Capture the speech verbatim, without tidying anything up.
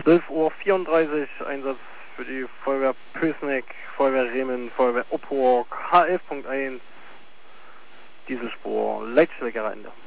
zwölf Uhr vierunddreißig, Einsatz für die Feuerwehr Pößneck, Feuerwehr Remen, Feuerwehr Oppurg, H elf Punkt eins, Dieselspur, Leitstelle Ende.